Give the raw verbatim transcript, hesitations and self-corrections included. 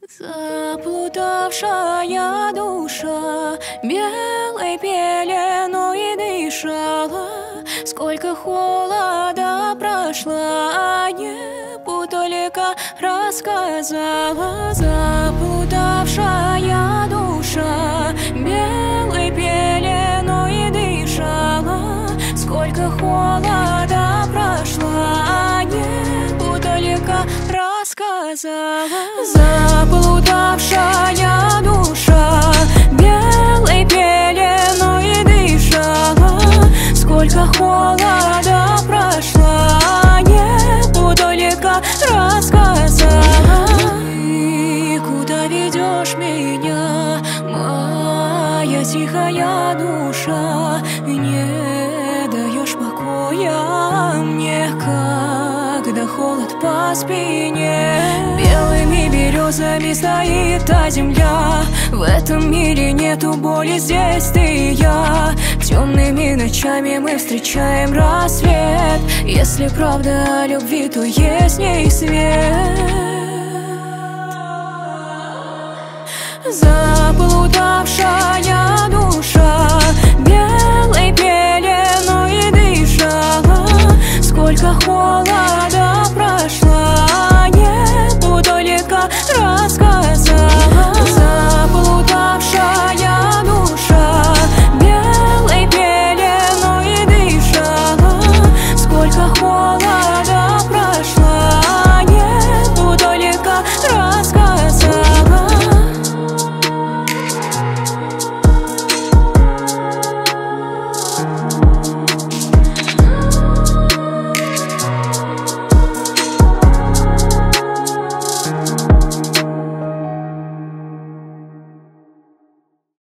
Заплутавшая душа белой пеленой дышала. Сколько холода прошла, небу только рассказала. Заплутавшая душа белой пеленой дышала. Сколько холода прошла, небу только рассказала. Заплутавшая душа белой пеленой дышала. Сколько холода прошла, небу только рассказала. И куда ведешь меня, моя тихая душа? Не даешь покоя мне, когда холод по спине. Белыми березами стоит та земля. В этом мире нету боли, здесь ты и я. Темными ночами мы встречаем рассвет. Если правда о любви, то есть в ней свет.